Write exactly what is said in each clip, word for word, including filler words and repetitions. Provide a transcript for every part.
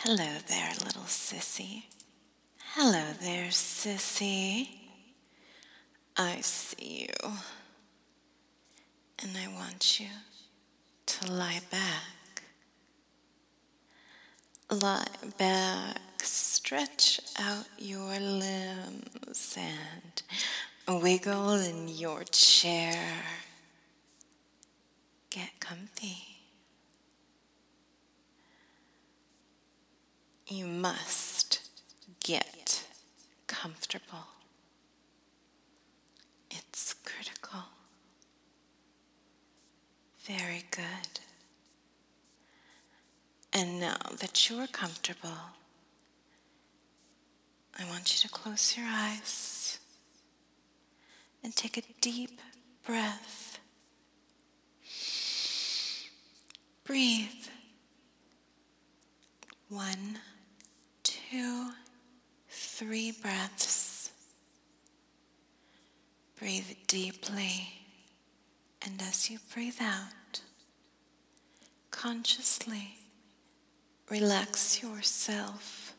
Hello there, little sissy. Hello there, sissy. I see you. And I want you to lie back. Lie back, stretch out your limbs and wiggle in your chair. Get comfy. You must get comfortable. It's critical. Very good. And now that you're comfortable, I want you to close your eyes and take a deep breath. Breathe. One, two, three breaths. Breathe deeply, and as you breathe out, consciously relax yourself.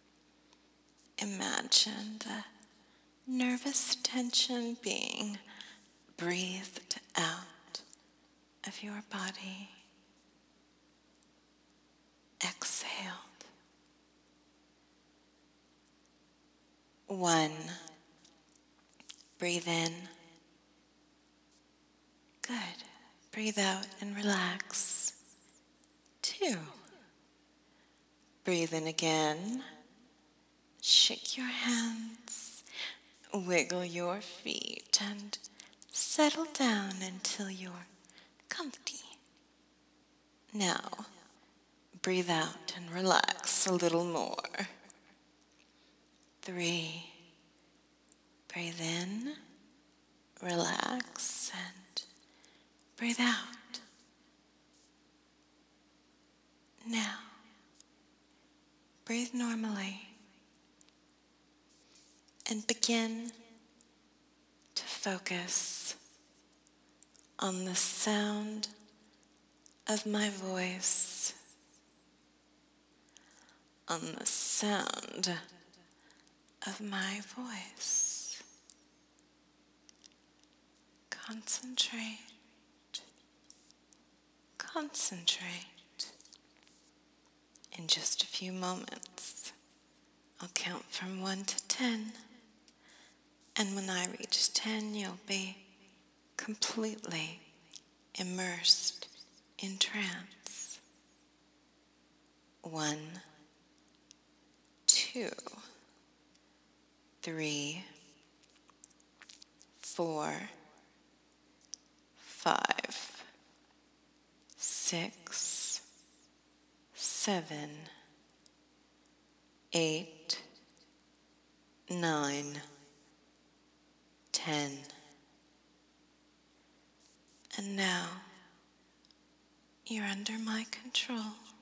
Imagine the nervous tension being breathed out of your body. Exhaled. One. Breathe in. Good. Breathe out and relax. Two. Breathe in again. Shake your hands. Wiggle your feet and settle down until you're comfy. Now, breathe out and relax a little more. Three. Breathe in, relax, and breathe out. Now, breathe normally and begin to focus on the sound of my voice, on the sound of my voice. Concentrate, concentrate. In just a few moments, I'll count from one to ten, and when I reach ten, you'll be completely immersed in trance. One, two, three, four, five, six, seven, eight, nine, ten. And now you're under my control.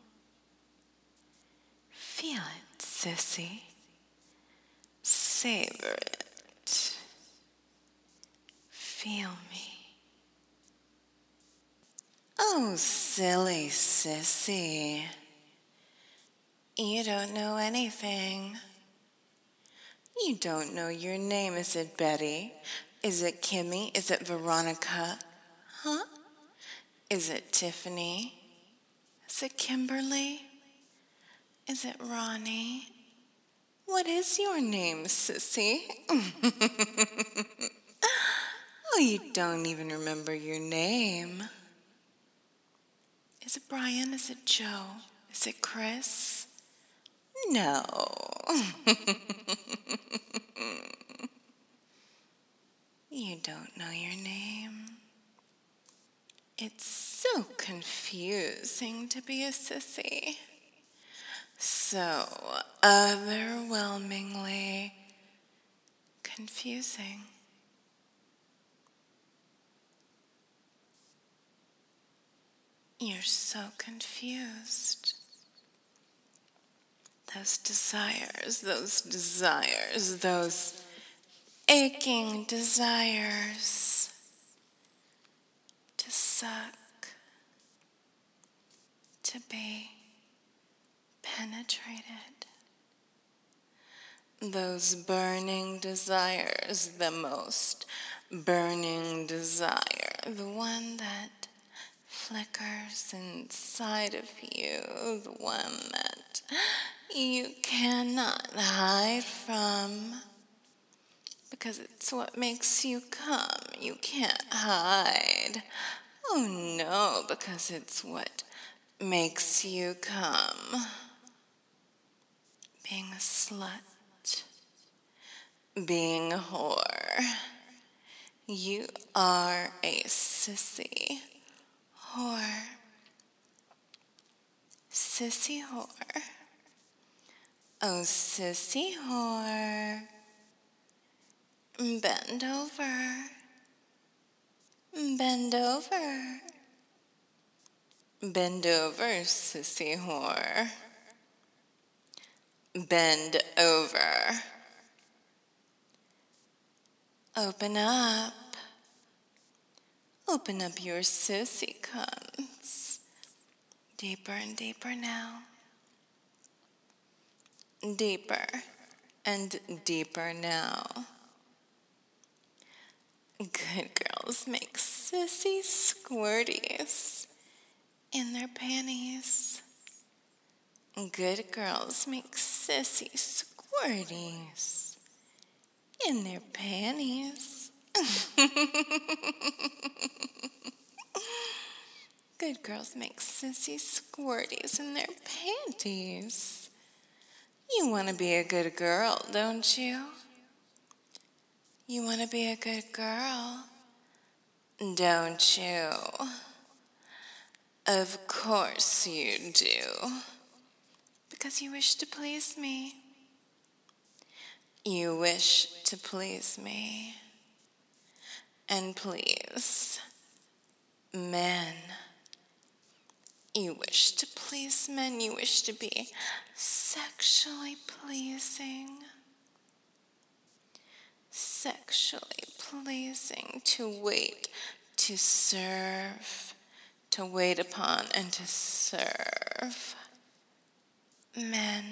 Feel it, sissy. Savor it. Feel me. Oh, silly sissy. You don't know anything. You don't know your name. Is it Betty? Is it Kimmy? Is it Veronica? Huh? Is it Tiffany? Is it Kimberly? Is it Ronnie? What is your name, sissy? Oh, you don't even remember your name. Is it Brian? Is it Joe? Is it Chris? No. You don't know your name. It's so confusing to be a sissy. So overwhelmingly confusing. You're so confused. Those desires, those desires, those aching desires to suck, to be penetrated. Those burning desires, the most burning desire, the one that flickers inside of you, the one that you cannot hide from, because it's what makes you come. You can't hide. Oh no, because it's what makes you come. Being a slut, being a whore. You are a sissy whore. Sissy whore. Oh, sissy whore. Bend over. Bend over. Bend over, sissy whore. Bend over. Open up. Open up your sissy cunts. Deeper and deeper now. Deeper and deeper now. Good girls make sissy squirties in their panties. Good girls make sissy squirties in their panties. Good girls make sissy squirties in their panties. You want to be a good girl, don't you? You want to be a good girl, don't you? Of course you do. Because you wish to please me. You wish to please me. And please, men. You wish to please men. You wish to be sexually pleasing. Sexually pleasing, to wait, to serve, to wait upon and to serve men.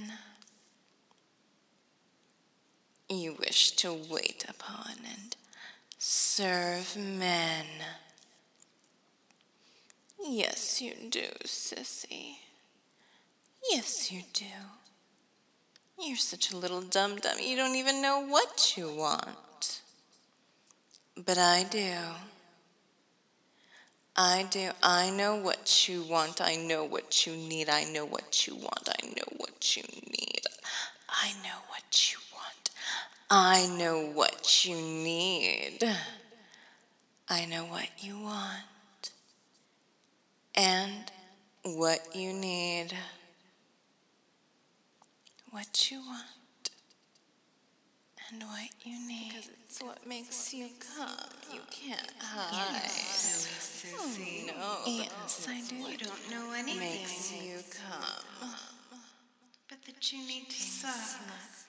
You wish to wait upon and serve men. Yes, you do, sissy. Yes, you do. You're such a little dum-dum. You don't even know what you want. But I do. I do. I know what you want. I know what you need. I know what you want. I know what you need. I know what you want. I know what you need. I know what you want. And what you need. What you want. And what you need. Because it's what makes you come. You can't hide. Silly sissy. Oh, no. Yes, I do. You don't know anything. Makes you come. But that you need to suck.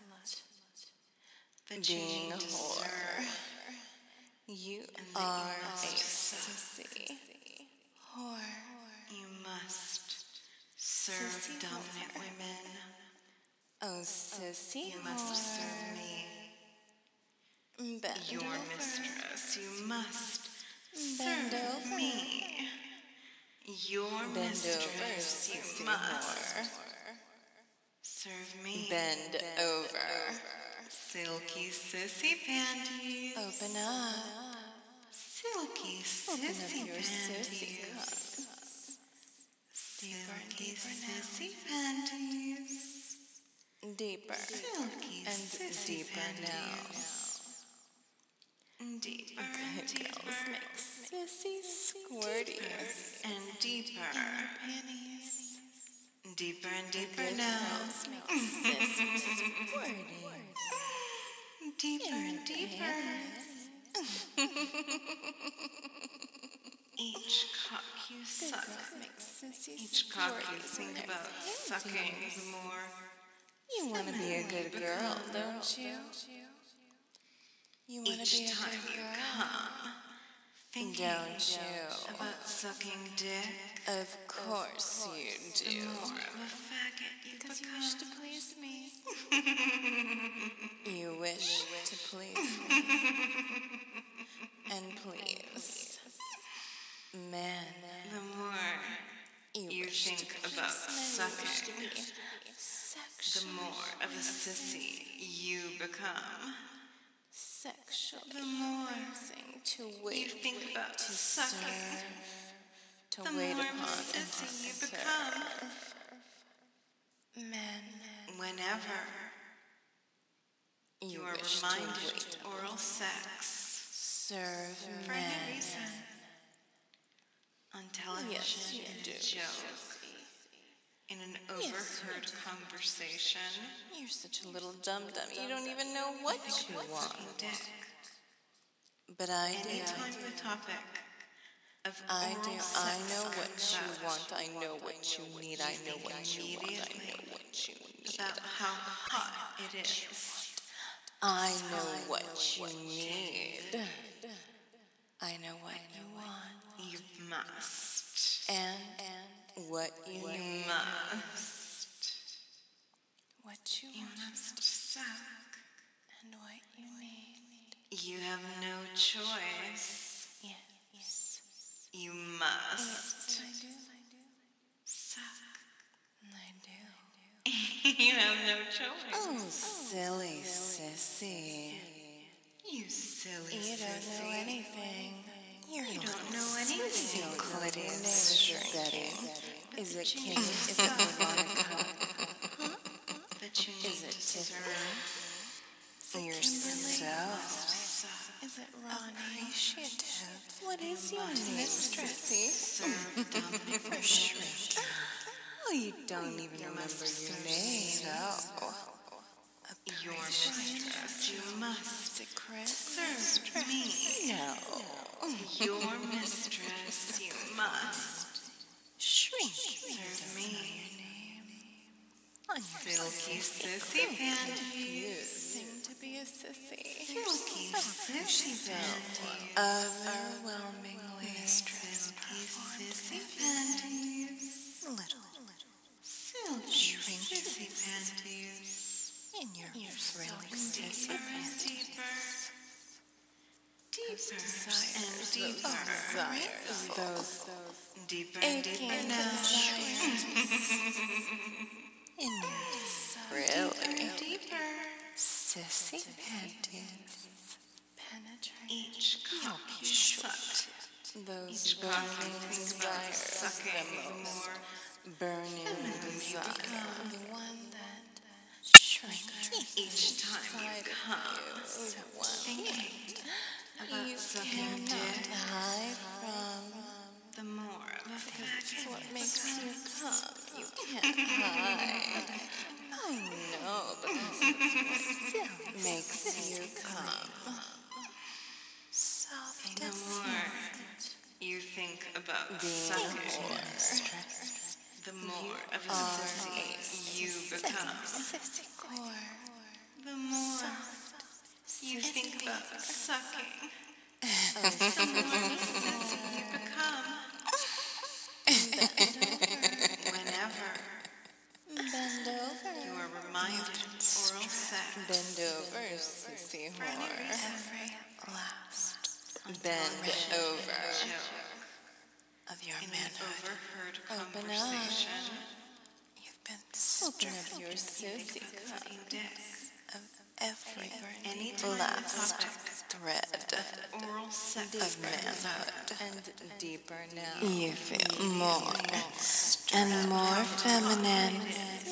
That you Being need a to whore. serve. You And that are you a must suck. sissy whore. You must serve Sissy dominant whore. women. Oh, sissy You must whore. serve me, Bend your over. mistress. You must Bend serve over. me, your Bend over, mistress. sissy You must whore. serve me. Bend over. Silky sissy panties. Open up. Silky Open up sissy your sissy panties. cups. Deeper and Silky deeper now. sissy panties. Deeper Silky and sissy deeper now. panties. Deeper and Good deeper. girls make sissy squirties And deeper. in their panties. Deeper and deeper Good now. girls make sissy squirties Deeper in and their deeper. panties. Each cock you Good suck. girls make sissy Each cock you squirties in think their about sucking, panties. the more You want to be a good girl, don't you? You want to be each a time good you girl, come, thinking don't you? about sucking dick. Of course you The do. more of a faggot you Because you become. You wish to please me. And please, man, The more you, you wish to think please about men, you wish to sucking, be the sexually, more of a sissy you become. sexually The more pleasing to wait, you think about to sucking, serve, to the wait more of upon a and to sissy you become. serve. Men, Whenever you, you are wish to reminded wait, of oral sex serve for any men. reason, on television, Yes, you in do. a joke, in an overheard conversation, You're such a little dum-dum. You don't even know what you want. sucking dick. But I do. Anytime the topic of I oral do. sex I know what comes you up, want. I know what you need. I know what you want. I know what you need. about how hot it is. I know what you need. I know what you want. You must. And what you You need. must. What you You want. must suck. And what you need. You have no choice. Yes. You must Yes, I do. suck. I do. You have no choice. Oh, silly sissy. You silly You don't know sissy. anything. You're You not don't know anything. Claudia is shrinking. Is it Kim? Is it Veronica? But you need Is it to Tiffany? serve. You're Kimberly so. must suck. Is it Ronnie? Appreciative. What is your name, Mistress. Sissy? Serve Dominic For shrinking. Oh, you don't even remember your name. So. Your mistress. You must Is it Chris? serve me. No. Your mistress. You must Shrink. serve me. On your Silky sissy panties. You seem to be a sissy. Silky sissy panties. Overwhelmingly stress Silky sissy panties. little Silky sissy panties. in your thrilling sissy Deeper and panties. deeper. Those Deeper desires, and those deeper. desires, those Deeper and aching deeper now. desires in your thrilling Deeper. sissy panties. Penetrate Each cock you short. suck. Those Each cock you burning think about desires, sucking, the the most more burning desire, become. the one that shrinks each time you inside of come. you, the one Thinking about you sucking cannot dick, hide from. the more of a It's faggot what you makes you come. You can't hide. I know, because it's what makes you come. Soft The and more you think about being sucking, more. the more of a sissy you become. Sissy core. The more you think about sucking, the more sissy you become. Whenever Bend over. you are reminded of oral sex, Bend over, sissy whore. Every last bend over of your in an manhood. overheard Open up. conversation, You've been stripped of your sissy cup sucking dick, of every anytime the last topic thread oral sex of brings up. manhood. And deeper now. You feel more and more feminine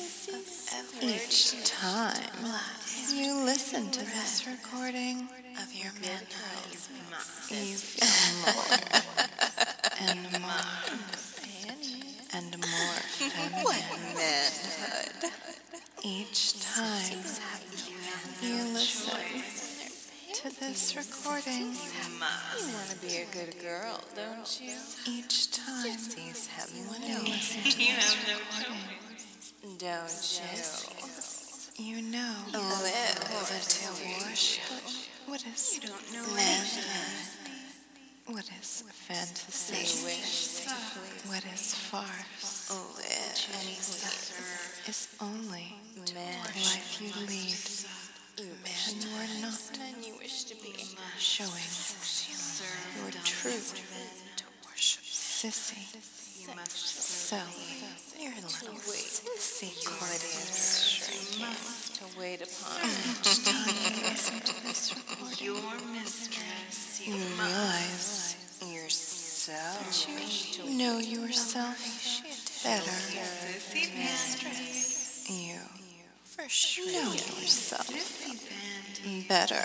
each time you listen to this recording of your manhood. You feel more and more and more feminine manhood each time you listen to this recording. You want to be a good girl, don't you? Each time you want to listen to You this have no recording, choice. don't you? You know, live to worship what is You don't know manhood What is fantasy? What is farce? Live and Is only man. life you lead, and you are not Man you wish to be. showing your true sissy self. Your little sissy quarters. To wait upon. Each time you listen to this recording, Your mistress, you realize yourself. you know yourself better. sissy mistress, You For sure. know yourself better.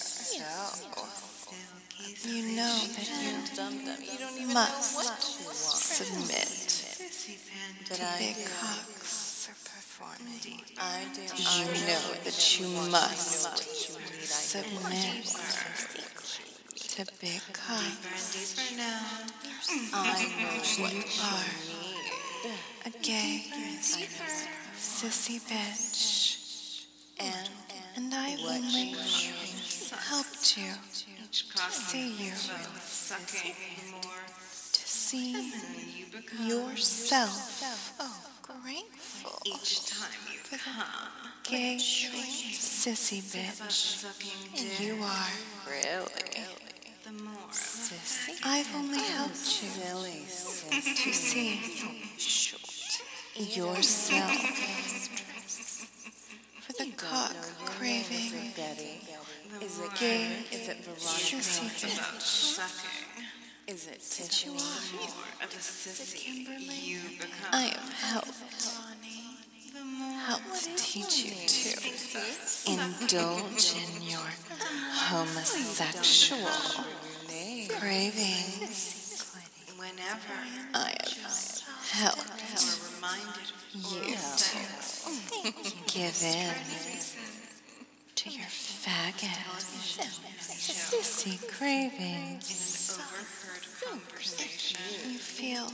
You know that you Dum dum. You don't even must know what you want. submit But to I big do. cocks. Performing. I do. You know that you must submit to big cocks. I know what You are a gay, sissy bitch, and and I only helped you to see you, sucking more, to see yourself. Oh, grateful each time you come, gay, sissy bitch. sucking dick, You are. really the more I've only helped you silly to see yourself. For the cock craving, Betty. Is it gay, Is it sissy Veronica? bitch. sucking, Is it Tiffany? more of a sissy you become, I have helped, helped teach you to indulge in your homosexual cravings. whenever I have helped you're reminded you to give in to your faggot, sissy cravings. overheard conversation, You feel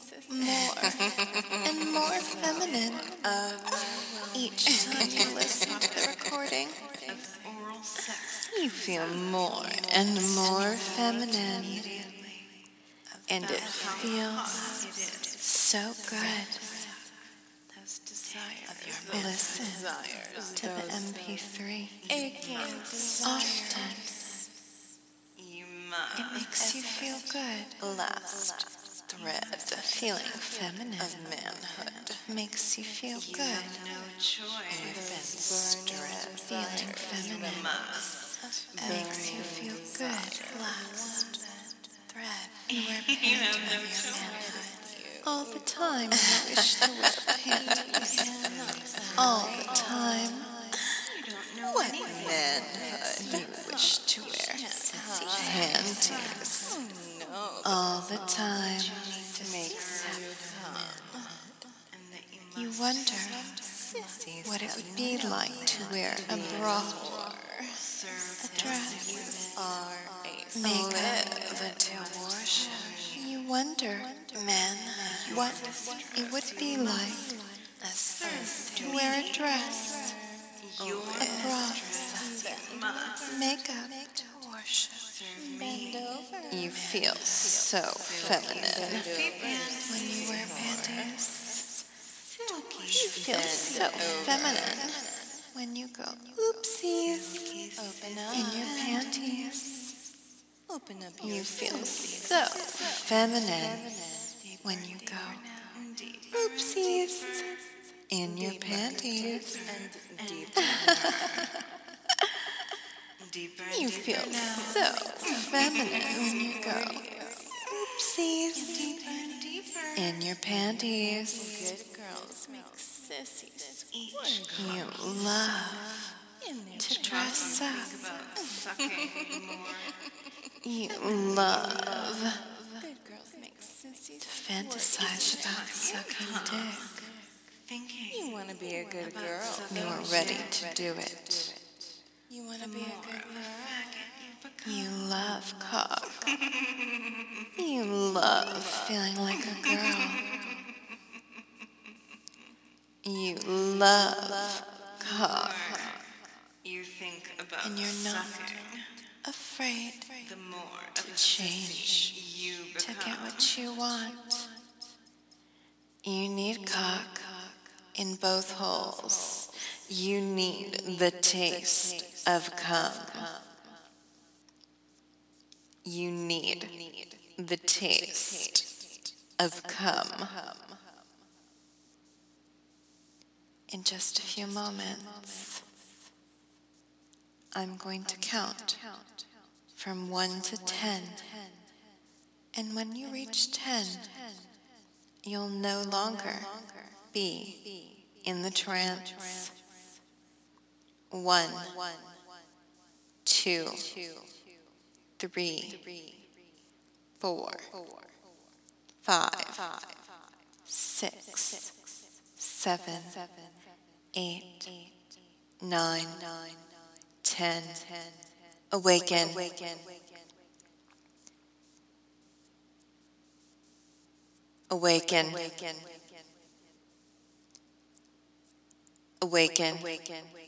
more and more feminine each time you listen to the recording. of oral sex, You feel more and more feminine, and it feels so good. Those desires. Listen to the M P three often. you It must makes you feel good. Last thread Feeling feminine of manhood. makes you feel good. no choice, Feeling feminine makes you feel good. Last thread. You wear you have no panties choice, all the time. You wish to wear panties all the time. What manhood? You wish to wear panties No. all the time. Makes you come. and that you You must wonder what it would be like to wear a bra, serve a dress, Are a makeup, to worship. You wonder, man, what it would be like to wear a dress, your a bra, must makeup, to worship. serve me, You feel so feminine when you wear panties. You feel so feminine when you go oopsies Open up. in your panties. Open up your You feel so feminine when you go oopsies in your panties. and deep. deeper, You deeper feel now, so feminine when you go oopsies in your panties. Good girls make sissies. You love to dress up. about sucking more, You love Good girls make sissies. to fantasize about sucking dick. thinking You want to be a good girl. You are ready to do it. You want to be a good girl. You love cock. You love feeling like a girl. You love cock. you think about And you're not sucking, afraid the more of to a change, sissy you to become. get what you want. You need cock in both holes. You need the taste of cum. You need the taste of cum. In just a few moments, I'm going to count from one to ten. And when you reach ten, you'll no longer be in the trance. One, two, three, four, five, six, seven, eight, nine, ten. Awaken. Awaken. Awaken.